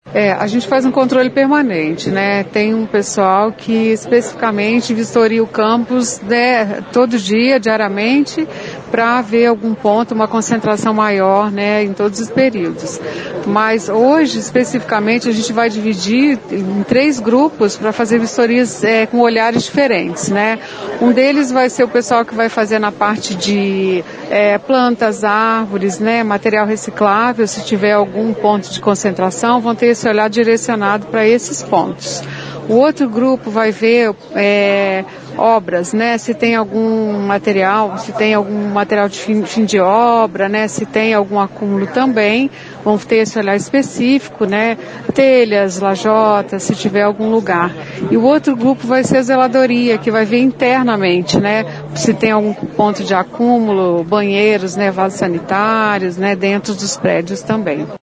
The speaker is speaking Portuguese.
A gente faz um controle permanente, né? Tem um pessoal que especificamente vistoria o campus, né, todo dia, diariamente, para ver algum ponto, uma concentração maior, né, em todos os períodos. Mas hoje, especificamente, a gente vai dividir em 3 grupos para fazer vistorias com olhares diferentes, né? Um deles vai ser o pessoal que vai fazer na parte de plantas, árvores, né, material reciclável. Se tiver algum ponto de concentração, vão ter esse olhar direcionado para esses pontos. O outro grupo vai ver obras, né? Se tem algum material, de fim de obra, né? Se tem algum acúmulo também, vão ter esse olhar específico, né? Telhas, lajotas, se tiver algum lugar. E o outro grupo vai ser a zeladoria, que vai ver internamente, né? Se tem algum ponto de acúmulo, banheiros, né? Vasos sanitários, né? Dentro dos prédios também.